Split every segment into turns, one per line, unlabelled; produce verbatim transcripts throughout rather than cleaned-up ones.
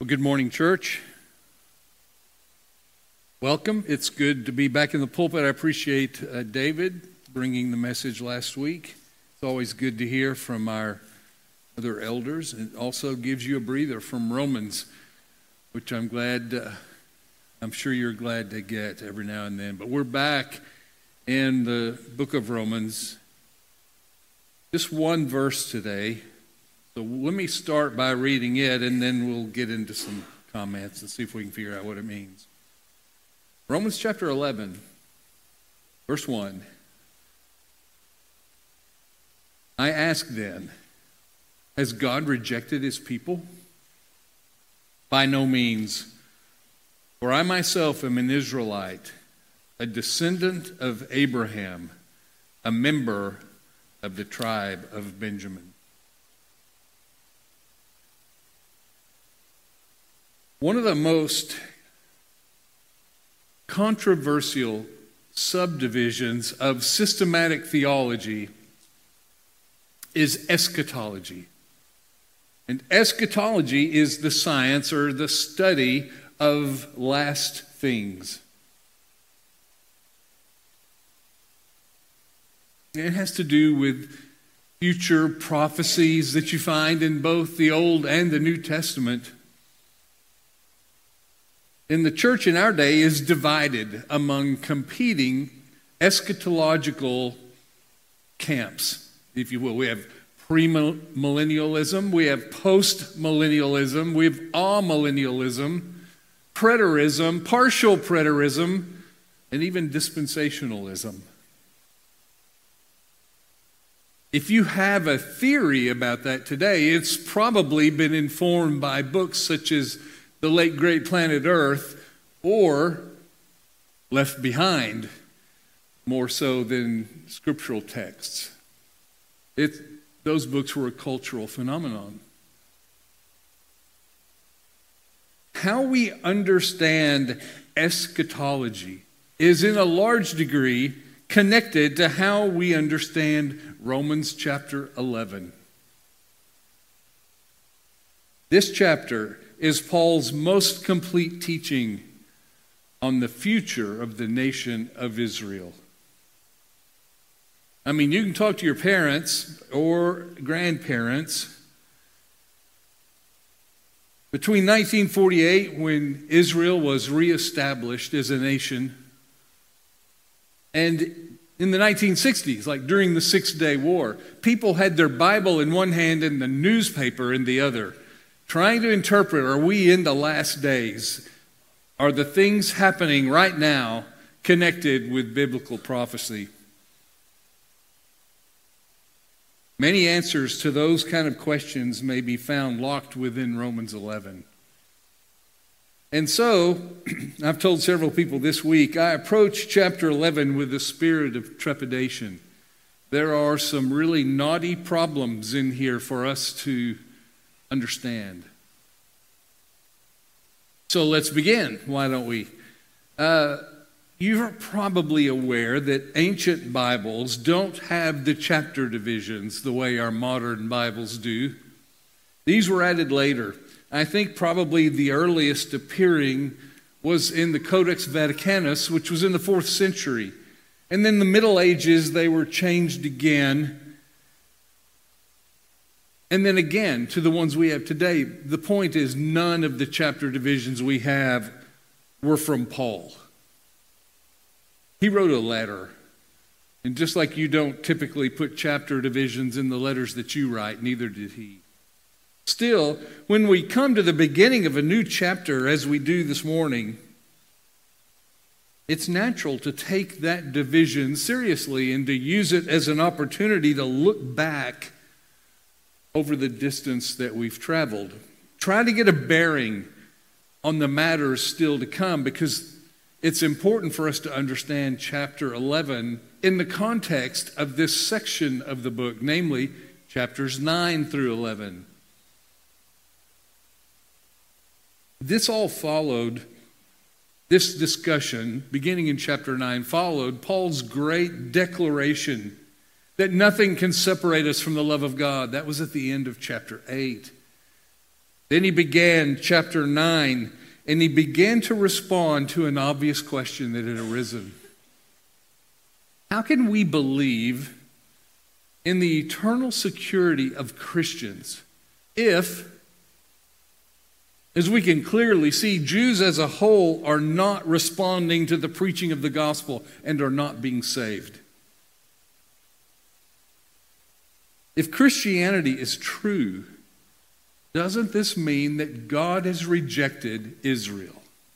Well, good morning, church. Welcome. It's good to be back in the pulpit. I appreciate uh, David bringing the message last week. It's always good to hear from our other elders. It also gives you a breather from Romans, which I'm glad, uh, I'm sure you're glad to get every now and then. But we're back in the book of Romans. Just one verse today. So let me start by reading it, and then we'll get into some comments and see if we can figure out what it means. Romans chapter eleven, verse one. I ask then, has God rejected his people? By no means. For I myself am an Israelite, a descendant of Abraham, a member of the tribe of Benjamin. One of the most controversial subdivisions of systematic theology is eschatology. And eschatology is the science or the study of last things. It has to do with future prophecies that you find in both the Old and the New Testament. And the church in our day is divided among competing eschatological camps, if you will. We have premillennialism, we have postmillennialism, we have amillennialism, preterism, partial preterism, and even dispensationalism. If you have a theory about that today, it's probably been informed by books such as The Late Great Planet Earth or Left Behind, more so than scriptural texts. It, those books were a cultural phenomenon. How we understand eschatology is in a large degree connected to how we understand Romans chapter eleven. This chapter is Paul's most complete teaching on the future of the nation of Israel. I mean, you can talk to your parents or grandparents. Between nineteen forty-eight, when Israel was reestablished as a nation, and in the nineteen sixties, like during the Six-Day War, people had their Bible in one hand and the newspaper in the other, trying to interpret, are we in the last days? Are the things happening right now connected with biblical prophecy? Many answers to those kind of questions may be found locked within Romans eleven. And so, I've told several people this week, I approach chapter eleven with a spirit of trepidation. There are some really knotty problems in here for us to understand. So let's begin, why don't we? Uh, you're probably aware that ancient Bibles don't have the chapter divisions the way our modern Bibles do. These were added later. I think probably the earliest appearing was in the Codex Vaticanus, which was in the fourth century. And then in the Middle Ages, they were changed again. And then again, to the ones we have today. The point is, none of the chapter divisions we have were from Paul. He wrote a letter. And just like you don't typically put chapter divisions in the letters that you write, neither did he. Still, when we come to the beginning of a new chapter, as we do this morning, it's natural to take that division seriously and to use it as an opportunity to look back over the distance that we've traveled. Try to get a bearing on the matters still to come, because it's important for us to understand chapter eleven in the context of this section of the book, namely chapters nine through eleven. This all followed, this discussion, beginning in chapter nine, followed Paul's great declaration that nothing can separate us from the love of God. That was at the end of chapter eight. Then he began chapter nine, and he began to respond to an obvious question that had arisen. How can we believe in the eternal security of Christians if, as we can clearly see, Jews as a whole are not responding to the preaching of the gospel and are not being saved? If Christianity is true, doesn't this mean that God has rejected Israel?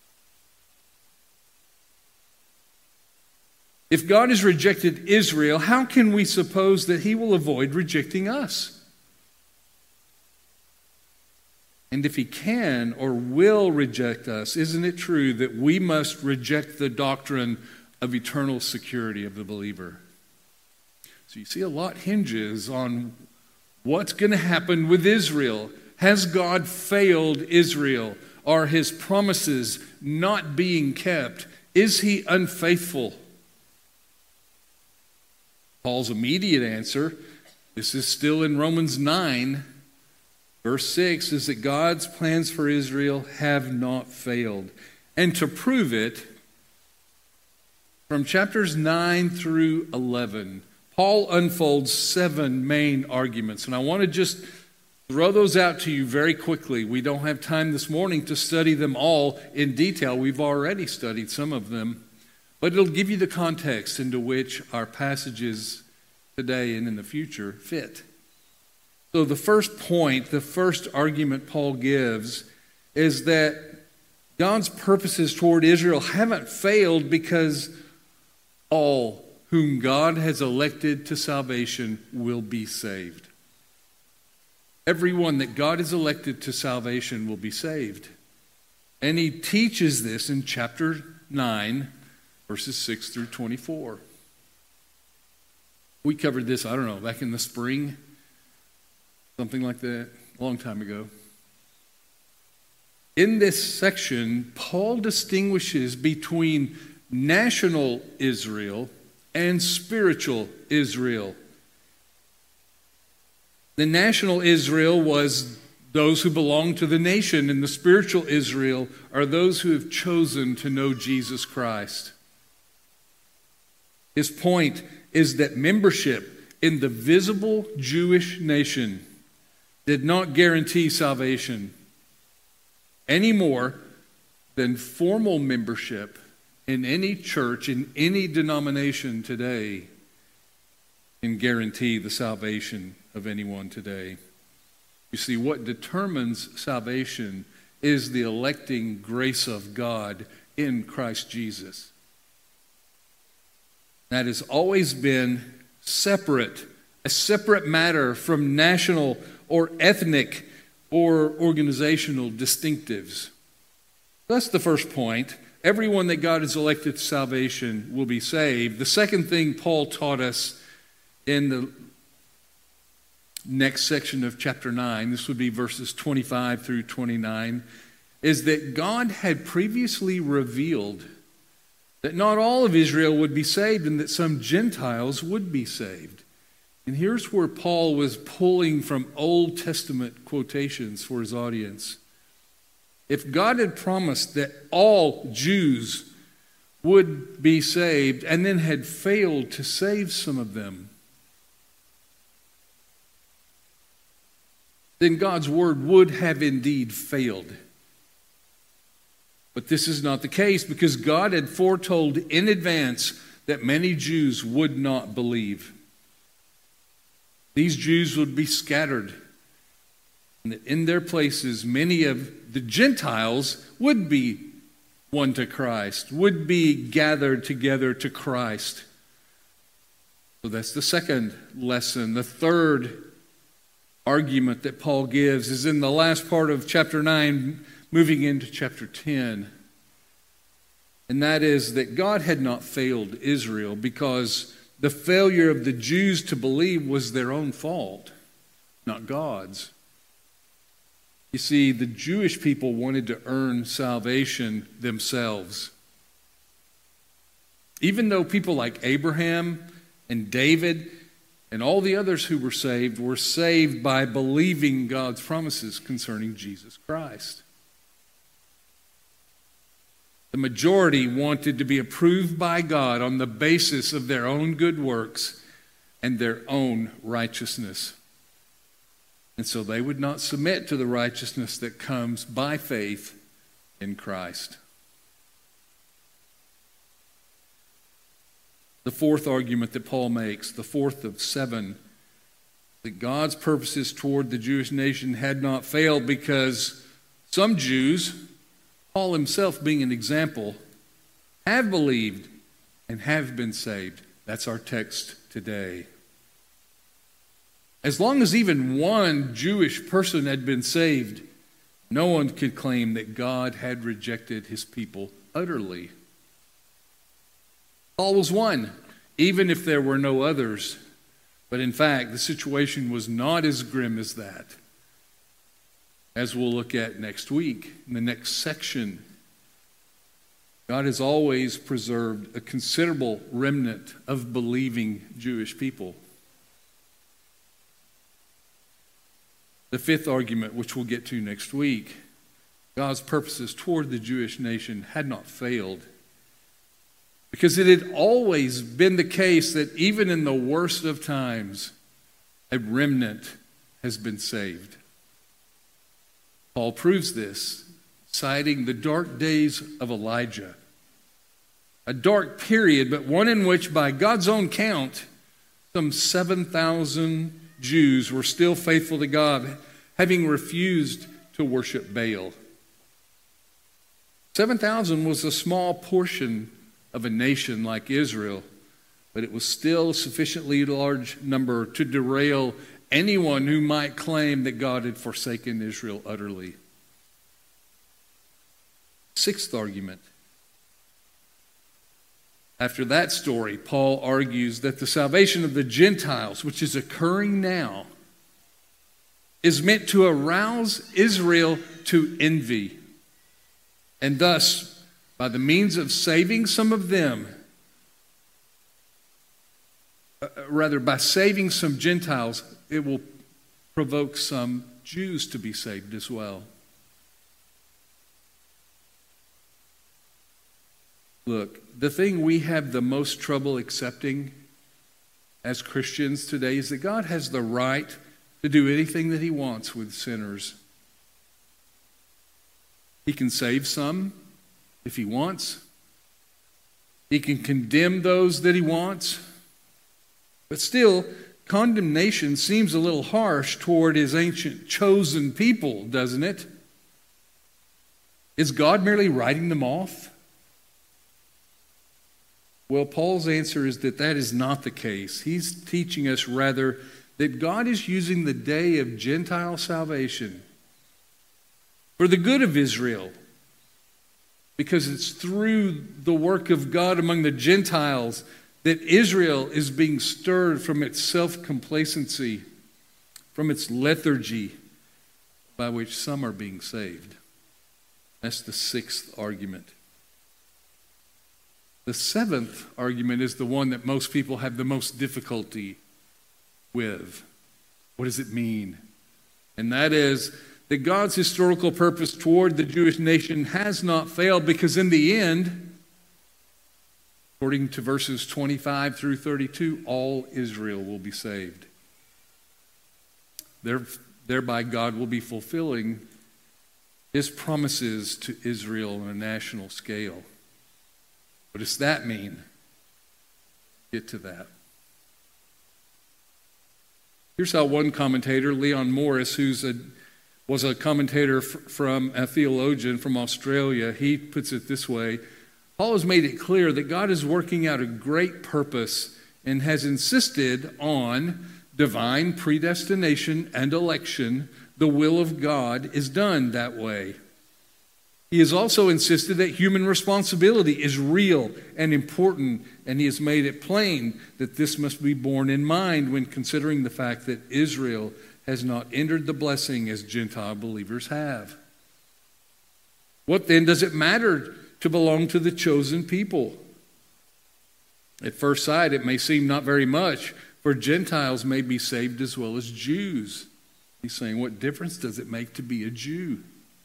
If God has rejected Israel, how can we suppose that he will avoid rejecting us? And if he can or will reject us, isn't it true that we must reject the doctrine of eternal security of the believer? So you see, a lot hinges on what's going to happen with Israel. Has God failed Israel? Are his promises not being kept? Is he unfaithful? Paul's immediate answer, this is still in Romans nine, verse six, is that God's plans for Israel have not failed. And to prove it, from chapters nine through eleven, Paul unfolds seven main arguments. And I want to just throw those out to you very quickly. We don't have time this morning to study them all in detail. We've already studied some of them. But it'll give you the context into which our passages today and in the future fit. So the first point, the first argument Paul gives is that God's purposes toward Israel haven't failed because all whom God has elected to salvation will be saved. Everyone that God has elected to salvation will be saved. And he teaches this in chapter nine, verses six through twenty-four. We covered this, I don't know, back in the spring, something like that, a long time ago. In this section, Paul distinguishes between national Israel and spiritual Israel. The national Israel was those who belong to the nation, and the spiritual Israel are those who have chosen to know Jesus Christ. His point is that membership in the visible Jewish nation did not guarantee salvation any more than formal membership in any church, in any denomination today, can guarantee the salvation of anyone today. You see, what determines salvation is the electing grace of God in Christ Jesus. That has always been separate, a separate matter from national or ethnic or organizational distinctives. That's the first point. Everyone that God has elected to salvation will be saved. The second thing Paul taught us in the next section of chapter nine, this would be verses twenty-five through twenty-nine, is that God had previously revealed that not all of Israel would be saved and that some Gentiles would be saved. And here's where Paul was pulling from Old Testament quotations for his audience. If God had promised that all Jews would be saved and then had failed to save some of them, then God's word would have indeed failed. But this is not the case because God had foretold in advance that many Jews would not believe. These Jews would be scattered, and that in their places many of the Gentiles would be won to Christ, would be gathered together to Christ. So that's the second lesson. The third argument that Paul gives is in the last part of chapter nine, moving into chapter ten. And that is that God had not failed Israel because the failure of the Jews to believe was their own fault, not God's. You see, the Jewish people wanted to earn salvation themselves. Even though people like Abraham and David And all the others who were saved were saved by believing God's promises concerning Jesus Christ. The majority wanted to be approved by God on the basis of their own good works and their own righteousness. And so they would not submit to the righteousness that comes by faith in Christ. The fourth argument that Paul makes, the fourth of seven, that God's purposes toward the Jewish nation had not failed because some Jews, Paul himself being an example, have believed and have been saved. That's our text today. As long as even one Jewish person had been saved, no one could claim that God had rejected his people utterly. Paul was one, even if there were no others. But in fact, the situation was not as grim as that, as we'll look at next week in the next section. God has always preserved a considerable remnant of believing Jewish people. The fifth argument, which we'll get to next week, God's purposes toward the Jewish nation had not failed, because it had always been the case that even in the worst of times, a remnant has been saved. Paul proves this, citing the dark days of Elijah. A dark period, but one in which, by God's own count, some seven thousand Jews were still faithful to God, having refused to worship Baal. seven thousand was a small portion of a nation like Israel, but it was still a sufficiently large number to derail anyone who might claim that God had forsaken Israel utterly. Sixth argument. After that story, Paul argues that the salvation of the Gentiles, which is occurring now, is meant to arouse Israel to envy. And thus, by the means of saving some of them, uh, rather by saving some Gentiles, it will provoke some Jews to be saved as well. Look, the thing we have the most trouble accepting as Christians today is that God has the right to do anything that he wants with sinners. He can save some if he wants. He can condemn those that he wants. But still, condemnation seems a little harsh toward his ancient chosen people, doesn't it? Is God merely writing them off? Well, Paul's answer is that that is not the case. He's teaching us rather that God is using the day of Gentile salvation for the good of Israel, because it's through the work of God among the Gentiles that Israel is being stirred from its self-complacency, from its lethargy, by which some are being saved. That's the sixth argument. The seventh argument is the one that most people have the most difficulty with. What does it mean? And that is that God's historical purpose toward the Jewish nation has not failed, because in the end, according to verses twenty-five through thirty-two, all Israel will be saved. There, thereby God will be fulfilling his promises to Israel on a national scale. What does that mean? Get to that. Here's how one commentator, Leon Morris, who's a, was a commentator f- from a theologian from Australia, he puts it this way. Paul has made it clear that God is working out a great purpose and has insisted on divine predestination and election. The will of God is done that way. He has also insisted that human responsibility is real and important, and he has made it plain that this must be borne in mind when considering the fact that Israel has not entered the blessing as Gentile believers have. What then does it matter to belong to the chosen people? At first sight, it may seem not very much, for Gentiles may be saved as well as Jews. He's saying, what difference does it make to be a Jew?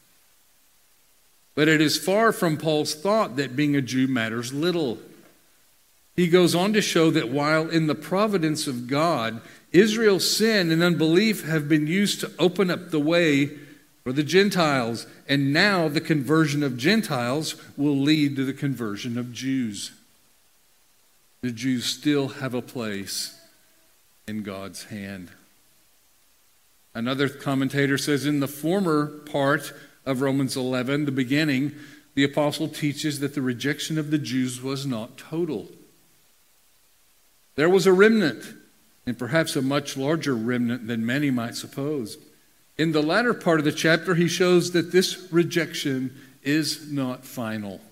But it is far from Paul's thought that being a Jew matters little. He goes on to show that while in the providence of God, Israel's sin and unbelief have been used to open up the way for the Gentiles, and now the conversion of Gentiles will lead to the conversion of Jews. The Jews still have a place in God's hand. Another commentator says in the former part of Romans eleven, the beginning, the apostle teaches that the rejection of the Jews was not total. There was a remnant, and perhaps a much larger remnant than many might suppose. In the latter part of the chapter, he shows that this rejection is not final.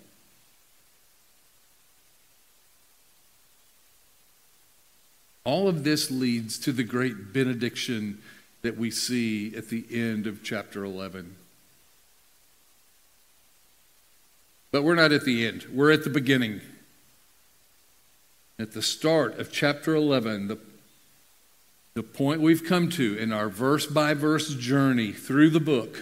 All of this leads to the great benediction that we see at the end of chapter eleven. But we're not at the end. We're at the beginning. At the start of chapter eleven, the, the point we've come to in our verse-by-verse journey through the book,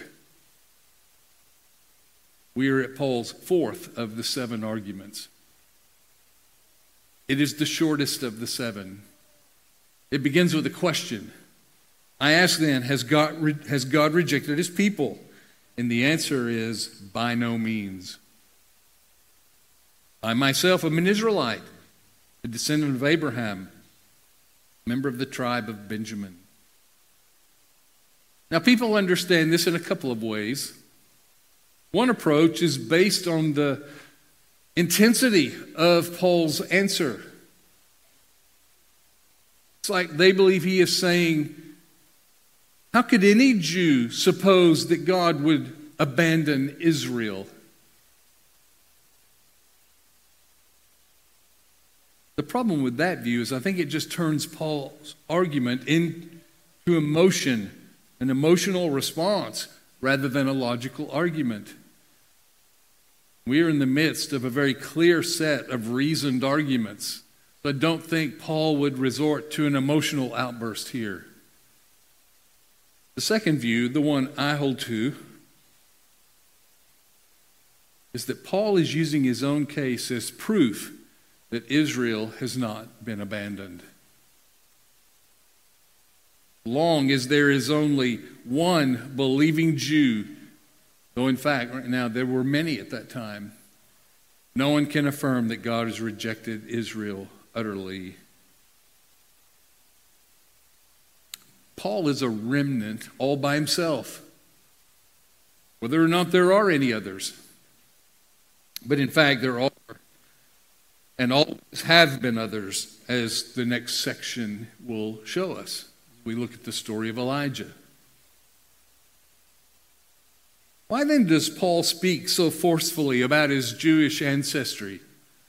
we are at Paul's fourth of the seven arguments. It is the shortest of the seven. It begins with a question. I ask then, has God, has God rejected his people? And the answer is, by no means. I myself am an Israelite, a descendant of Abraham, member of the tribe of Benjamin. Now, people understand this in a couple of ways. One approach is based on the intensity of Paul's answer. It's like they believe he is saying, how could any Jew suppose that God would abandon Israel? The problem with that view is I think it just turns Paul's argument into emotion, an emotional response, rather than a logical argument. We are in the midst of a very clear set of reasoned arguments. So I don't think Paul would resort to an emotional outburst here. The second view, the one I hold to, is that Paul is using his own case as proof that Israel has not been abandoned. Long as there is only one believing Jew, though in fact right now there were many at that time, no one can affirm that God has rejected Israel utterly. Paul is a remnant all by himself, whether or not there are any others. But in fact, there are, and always have been others, as the next section will show us. We look at the story of Elijah. Why then does Paul speak so forcefully about his Jewish ancestry?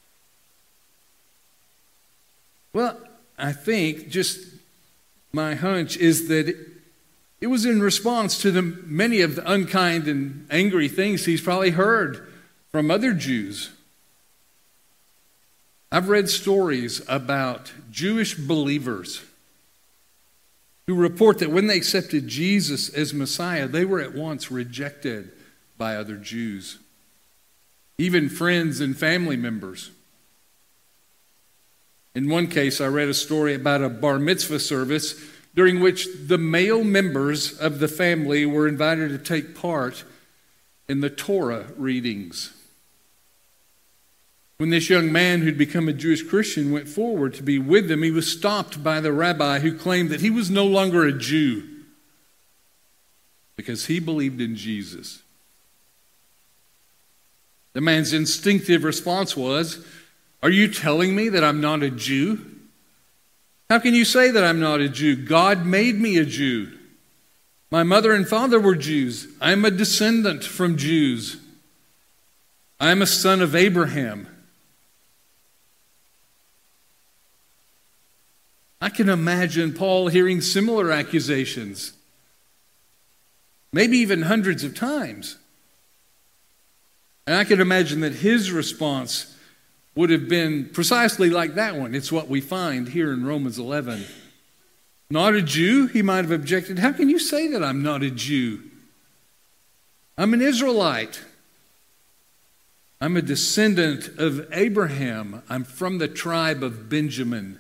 Well, I think just my hunch is that it, it was in response to the many of the unkind and angry things he's probably heard from other Jews. I've read stories about Jewish believers who report that when they accepted Jesus as Messiah, they were at once rejected by other Jews, even friends and family members. In one case, I read a story about a bar mitzvah service during which the male members of the family were invited to take part in the Torah readings. When this young man who'd become a Jewish Christian went forward to be with them, he was stopped by the rabbi who claimed that he was no longer a Jew because he believed in Jesus. The man's instinctive response was, "Are you telling me that I'm not a Jew? How can you say that I'm not a Jew? God made me a Jew. My mother and father were Jews. I'm a descendant from Jews. I'm a son of Abraham." I can imagine Paul hearing similar accusations, maybe even hundreds of times. And I can imagine that his response would have been precisely like that one. It's what we find here in Romans eleven. Not a Jew? He might have objected. How can you say that I'm not a Jew? I'm an Israelite. I'm a descendant of Abraham. I'm from the tribe of Benjamin.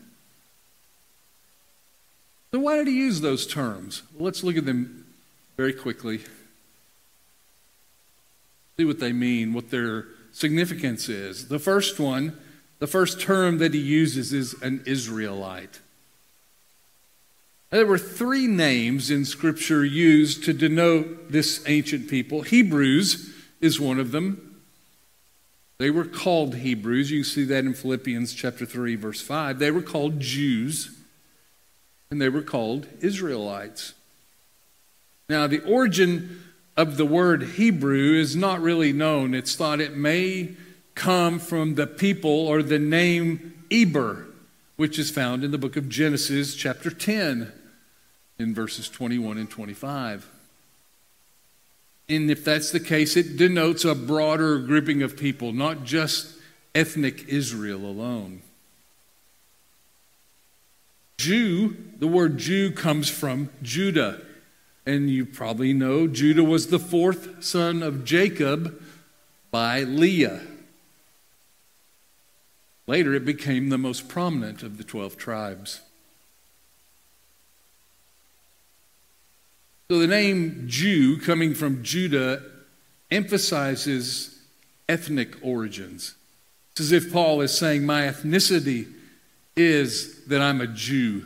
So why did he use those terms? Well, let's look at them very quickly. See what they mean, what their significance is. The first one, the first term that he uses is an Israelite. There were three names in Scripture used to denote this ancient people. Hebrews is one of them. They were called Hebrews. You can see that in Philippians chapter three, verse five. They were called Jews, and they were called Israelites. Now, the origin of the word Hebrew is not really known. It's thought it may come from the people or the name Eber, which is found in the book of Genesis chapter ten in verses twenty-one and twenty-five. And if that's the case, it denotes a broader grouping of people, not just ethnic Israel alone. Jew, the word Jew comes from Judah. And you probably know Judah was the fourth son of Jacob by Leah. Later, it became the most prominent of the twelve tribes. So the name Jew, coming from Judah, emphasizes ethnic origins. It's as if Paul is saying, my ethnicity is that I'm a Jew.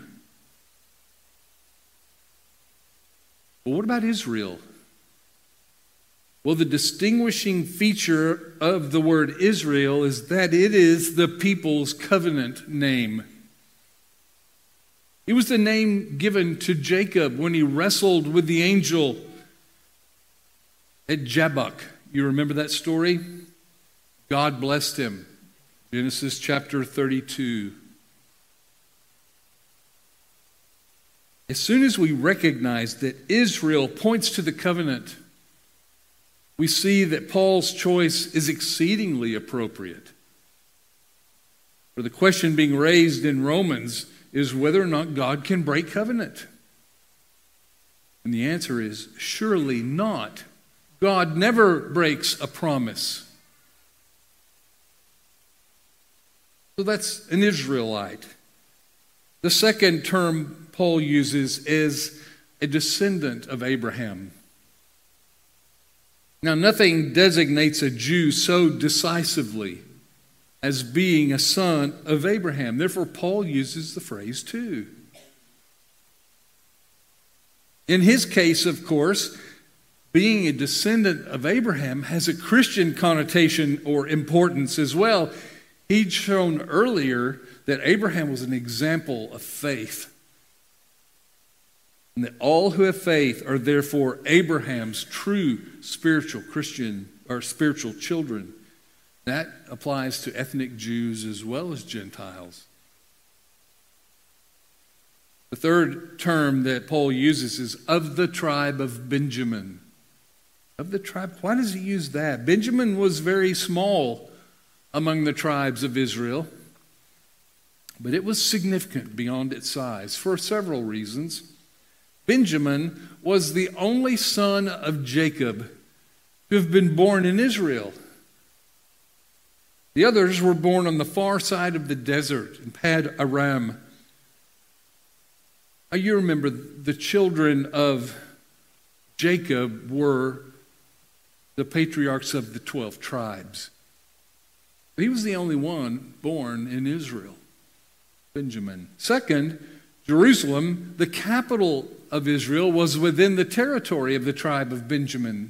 But what about Israel? Well, the distinguishing feature of the word Israel is that it is the people's covenant name. It was the name given to Jacob when he wrestled with the angel at Jabbok. You remember that story? God blessed him. Genesis chapter thirty-two. As soon as we recognize that Israel points to the covenant, we see that Paul's choice is exceedingly appropriate. For the question being raised in Romans is whether or not God can break covenant. And the answer is surely not. God never breaks a promise. So that's an Israelite. The second term Paul uses is a descendant of Abraham. Now, nothing designates a Jew so decisively as being a son of Abraham. Therefore, Paul uses the phrase too. In his case, of course, being a descendant of Abraham has a Christian connotation or importance as well. He'd shown earlier that Abraham was an example of faith. And that all who have faith are therefore Abraham's true spiritual Christian or spiritual children. That applies to ethnic Jews as well as Gentiles. The third term that Paul uses is of the tribe of Benjamin. Of the tribe, why does he use that? Benjamin was very small among the tribes of Israel, but it was significant beyond its size for several reasons. Benjamin was the only son of Jacob to have been born in Israel. The others were born on the far side of the desert in Pad Aram. Now, you remember the children of Jacob were the patriarchs of the twelve tribes. He was the only one born in Israel, Benjamin. Second, Jerusalem, the capital of Israel, was within the territory of the tribe of Benjamin.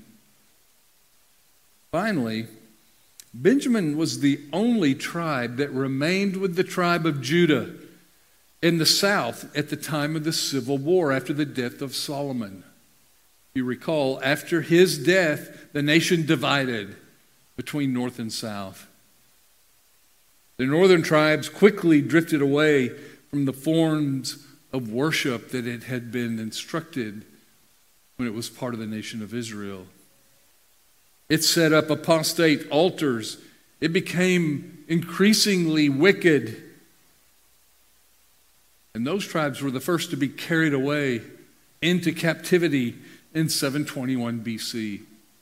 Finally, Benjamin was the only tribe that remained with the tribe of Judah in the south at the time of the civil war after the death of Solomon. You recall, after his death, the nation divided between north and south. The northern tribes quickly drifted away from the forms of worship that it had been instructed when it was part of the nation of Israel. It set up apostate altars. It became increasingly wicked. And those tribes were the first to be carried away into captivity in seven twenty-one B C.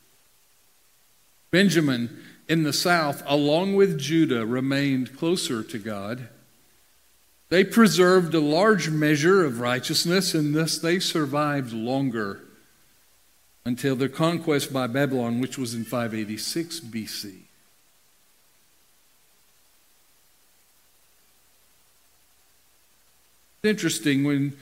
Benjamin in the south, along with Judah, remained closer to God. They preserved a large measure of righteousness, and thus they survived longer until their conquest by Babylon, which was in five eighty-six B C. It's interesting when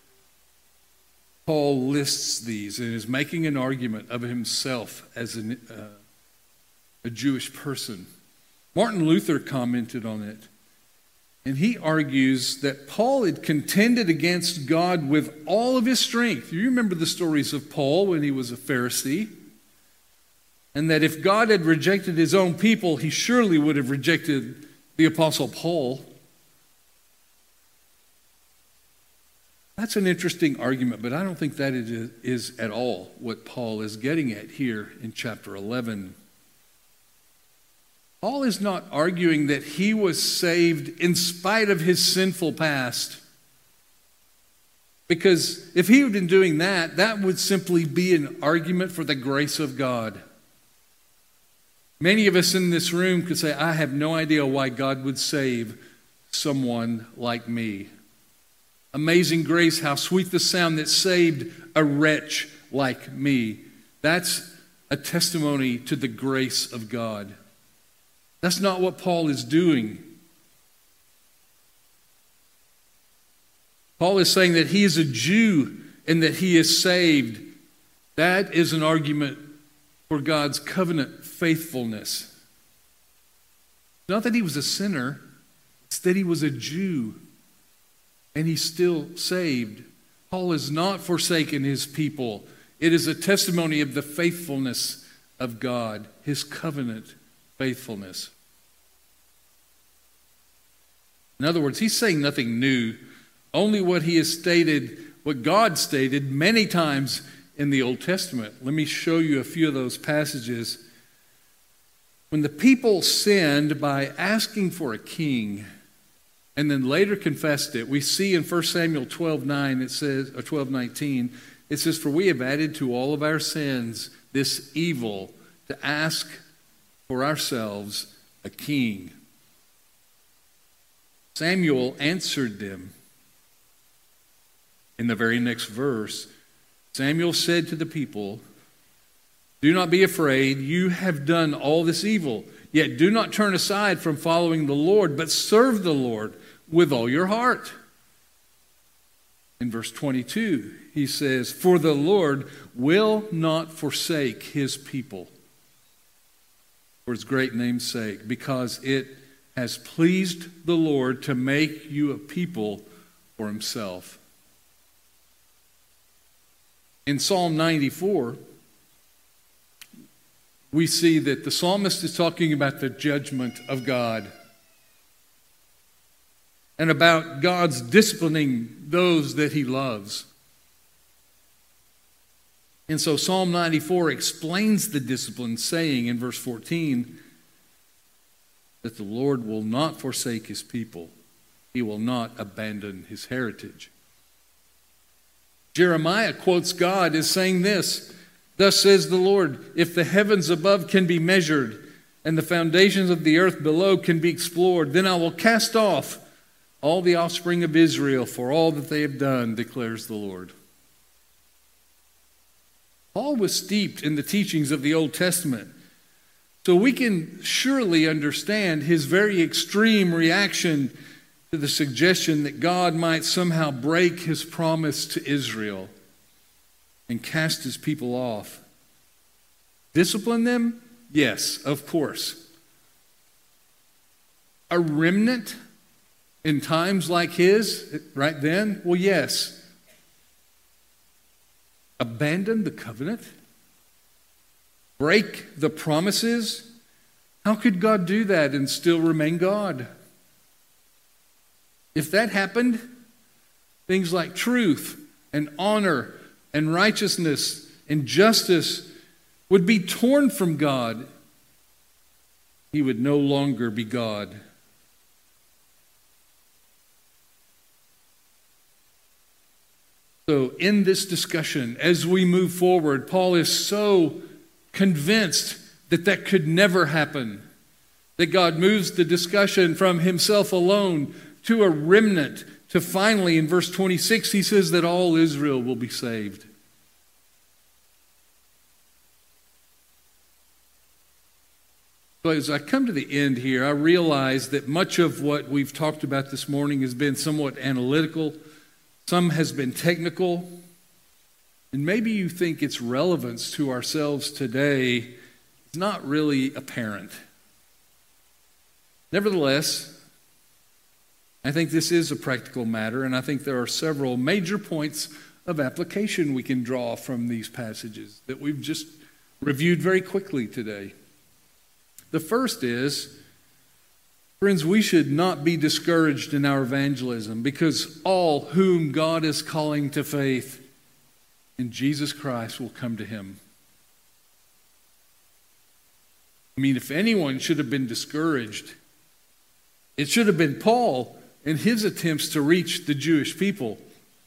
Paul lists these and is making an argument of himself as an, uh, a Jewish person. Martin Luther commented on it, and he argues that Paul had contended against God with all of his strength. You remember the stories of Paul when he was a Pharisee, and that if God had rejected his own people, he surely would have rejected the Apostle Paul. That's an interesting argument, but I don't think that it is at all what Paul is getting at here in chapter eleven. Paul is not arguing that he was saved in spite of his sinful past. Because if he had been doing that, that would simply be an argument for the grace of God. Many of us in this room could say, I have no idea why God would save someone like me. Amazing grace, how sweet the sound that saved a wretch like me. That's a testimony to the grace of God. That's not what Paul is doing. Paul is saying that he is a Jew and that he is saved. That is an argument for God's covenant faithfulness. Not that he was a sinner, it's that he was a Jew. And he's still saved. Paul has not forsaken his people. It is a testimony of the faithfulness of God, his covenant faithfulness. In other words, he's saying nothing new, only what he has stated, what God stated many times in the Old Testament. Let me show you a few of those passages. When the people sinned by asking for a king, and then later confessed it, we see in First Samuel twelve nine, it says, or twelve nineteen, it says, for we have added to all of our sins this evil to ask for ourselves a king. Samuel answered them. In the very next verse, Samuel said to the people, do not be afraid, you have done all this evil. Yet do not turn aside from following the Lord, but serve the Lord with all your heart. In verse twenty-two, he says, for the Lord will not forsake his people for his great name's sake, because it has pleased the Lord to make you a people for himself. In Psalm ninety-four, we see that the psalmist is talking about the judgment of God and about God's disciplining those that he loves. And so Psalm ninety-four explains the discipline, saying in verse fourteen that the Lord will not forsake his people. He will not abandon his heritage. Jeremiah quotes God as saying this, thus says the Lord, if the heavens above can be measured and the foundations of the earth below can be explored, then I will cast off all the offspring of Israel for all that they have done, declares the Lord. Paul was steeped in the teachings of the Old Testament, so we can surely understand his very extreme reaction to the suggestion that God might somehow break his promise to Israel and cast his people off. Discipline them? Yes, of course. A remnant in times like his, right then? Well, yes. Abandon the covenant? Break the promises? How could God do that and still remain God? If that happened, things like truth and honor and righteousness and justice would be torn from God. He would no longer be God. So in this discussion, as we move forward, Paul is so convinced that that could never happen, that God moves the discussion from himself alone to a remnant, to finally, in verse twenty-six, he says that all Israel will be saved. But as I come to the end here, I realize that much of what we've talked about this morning has been somewhat analytical. Some has been technical. And maybe you think its relevance to ourselves today is not really apparent. Nevertheless, I think this is a practical matter, and I think there are several major points of application we can draw from these passages that we've just reviewed very quickly today. The first is, friends, we should not be discouraged in our evangelism, because all whom God is calling to faith in Jesus Christ will come to him. I mean, if anyone should have been discouraged, it should have been Paul in his attempts to reach the Jewish people.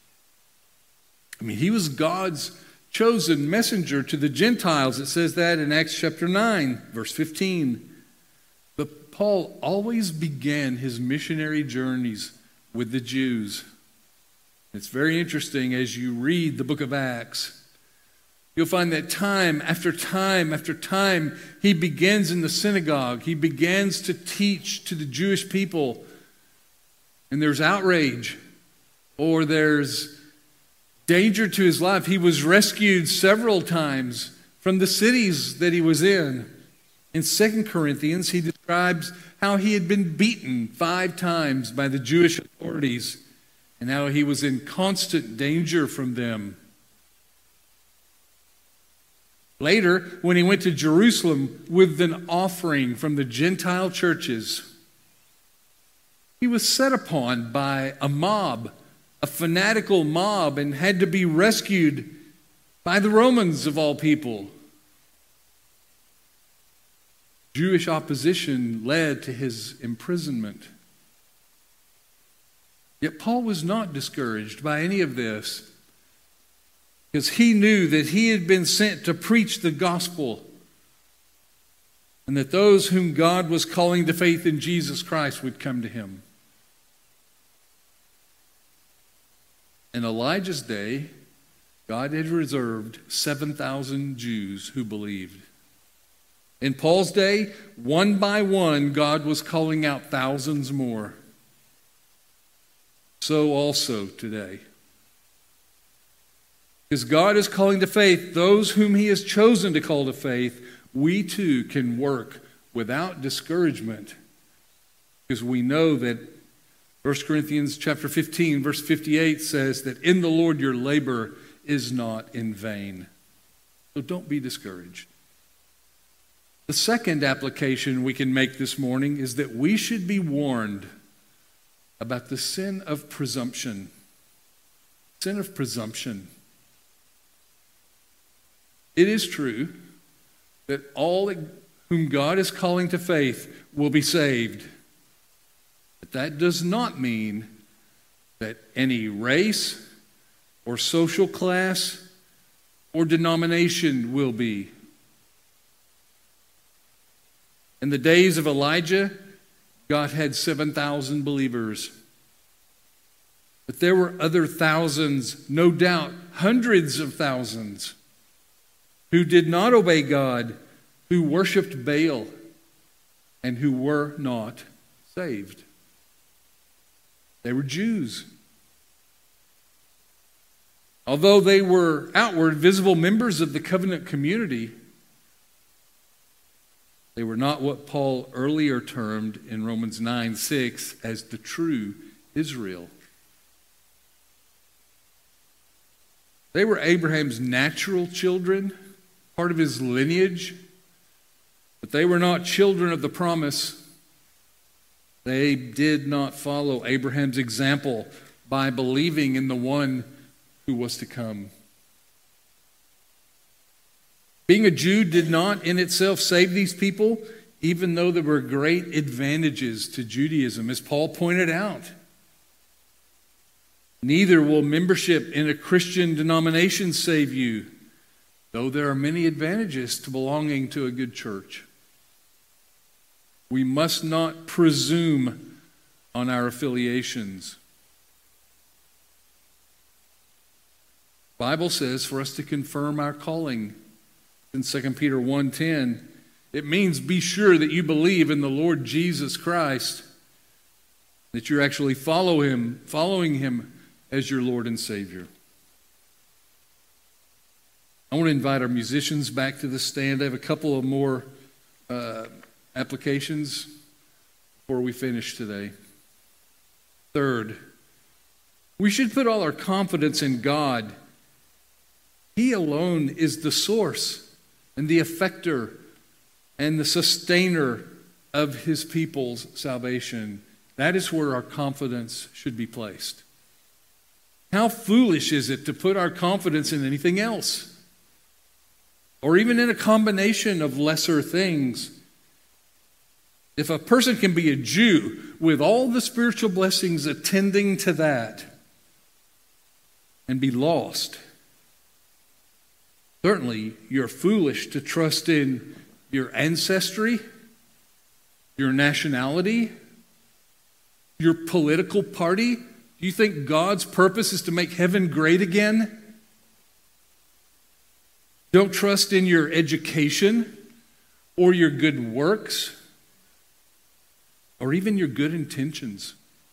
I mean, he was God's chosen messenger to the Gentiles. It says that in Acts chapter nine, verse fifteen. But Paul always began his missionary journeys with the Jews. It's very interesting as you read the book of Acts. You'll find that time after time after time, he begins in the synagogue. He begins to teach to the Jewish people. And there's outrage, or there's danger to his life. He was rescued several times from the cities that he was in. In Second Corinthians, he describes how he had been beaten five times by the Jewish authorities and how he was in constant danger from them. Later, when he went to Jerusalem with an offering from the Gentile churches, he was set upon by a mob, a fanatical mob, and had to be rescued by the Romans of all people. Jewish opposition led to his imprisonment. Yet Paul was not discouraged by any of this, because he knew that he had been sent to preach the gospel, and that those whom God was calling to faith in Jesus Christ would come to him. In Elijah's day, God had reserved seven thousand Jews who believed. In Paul's day, one by one, God was calling out thousands more. So also today. Because God is calling to faith those whom he has chosen to call to faith, we too can work without discouragement, because we know that First Corinthians chapter fifteen, verse fifty-eight says that in the Lord your labor is not in vain. So don't be discouraged. The second application we can make this morning is that we should be warned about the sin of presumption. Sin of presumption. It is true that all whom God is calling to faith will be saved. But that does not mean that any race or social class or denomination will be. In the days of Elijah, God had seven thousand believers. But there were other thousands, no doubt hundreds of thousands, who did not obey God, who worshiped Baal, and who were not saved. They were Jews. Although they were outward, visible members of the covenant community, they were not what Paul earlier termed in Romans nine six as the true Israel. They were Abraham's natural children, part of his lineage, but they were not children of the promise. They did not follow Abraham's example by believing in the one who was to come. Being a Jew did not in itself save these people, even though there were great advantages to Judaism, as Paul pointed out. Neither will membership in a Christian denomination save you, though there are many advantages to belonging to a good church. We must not presume on our affiliations. The Bible says for us to confirm our calling. In Second Peter one ten, it means be sure that you believe in the Lord Jesus Christ, that you're actually follow him, following him as your Lord and Savior. I want to invite our musicians back to the stand. I have a couple of more uh, applications before we finish today. Third, we should put all our confidence in God. He alone is the source and the effector and the sustainer of his people's salvation. That is where our confidence should be placed. How foolish is it to put our confidence in anything else, or even in a combination of lesser things? If a person can be a Jew with all the spiritual blessings attending to that and be lost, certainly you're foolish to trust in your ancestry, your nationality, your political party. Do you think God's purpose is to make heaven great again? Don't trust in your education or your good works or even your good intentions.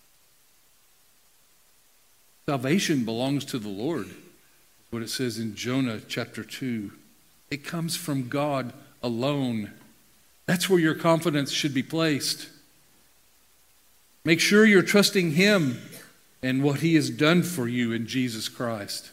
Salvation belongs to the Lord. That's what it says in Jonah chapter two. It comes from God alone. That's where your confidence should be placed. Make sure you're trusting him and what he has done for you in Jesus Christ.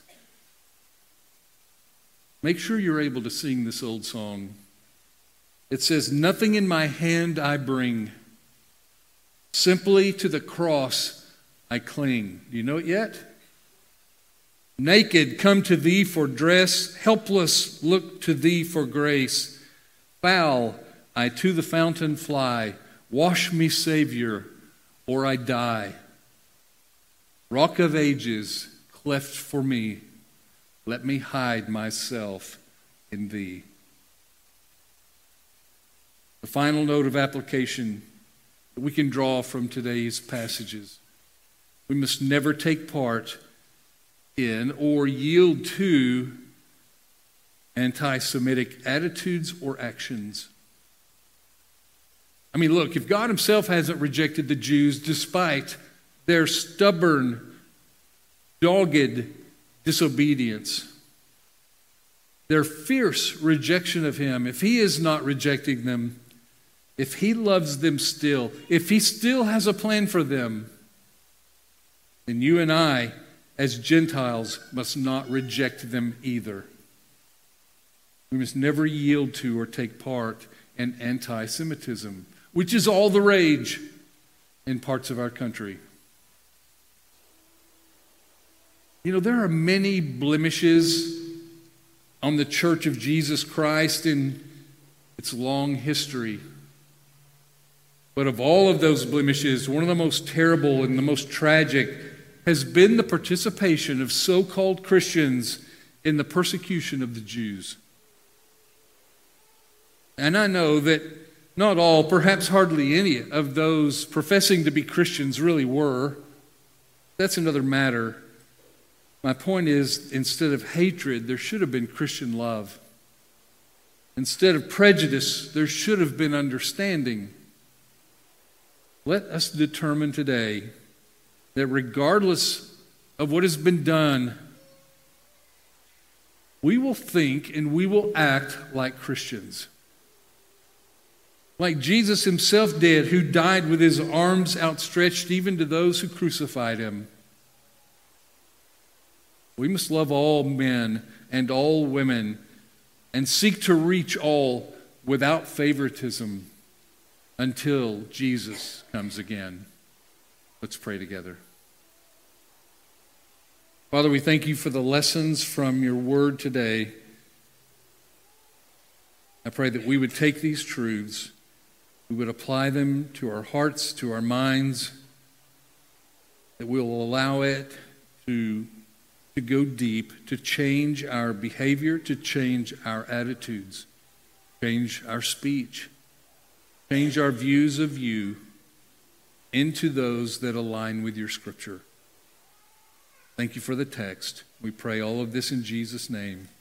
Make sure you're able to sing this old song. It says, "Nothing in my hand I bring, simply to the cross I cling." Do you know it yet? "Naked come to thee for dress, helpless look to thee for grace. Foul I to the fountain fly, wash me, Savior, or I die. Rock of ages, cleft for me, let me hide myself in thee." The final note of application that we can draw from today's passages: we must never take part in or yield to anti-Semitic attitudes or actions. I mean, look, if God himself hasn't rejected the Jews despite their stubborn, dogged disobedience, their fierce rejection of him, if he is not rejecting them, if he loves them still, if he still has a plan for them, then you and I, as Gentiles, must not reject them either. We must never yield to or take part in anti-Semitism, which is all the rage in parts of our country. You know, there are many blemishes on the Church of Jesus Christ in its long history. But of all of those blemishes, one of the most terrible and the most tragic has been the participation of so-called Christians in the persecution of the Jews. And I know that not all, perhaps hardly any of those professing to be Christians really were. That's another matter. My point is, instead of hatred, there should have been Christian love. Instead of prejudice, there should have been understanding. Let us determine today that regardless of what has been done, we will think and we will act like Christians. Like Jesus himself did, who died with his arms outstretched even to those who crucified him. We must love all men and all women and seek to reach all without favoritism until Jesus comes again. Let's pray together. Father, we thank you for the lessons from your word today. I pray that we would take these truths, we would apply them to our hearts, to our minds, that we will allow it to, to go deep, to change our behavior, to change our attitudes, change our speech, change our views of you into those that align with your scripture. Thank you for the text. We pray all of this in Jesus' name.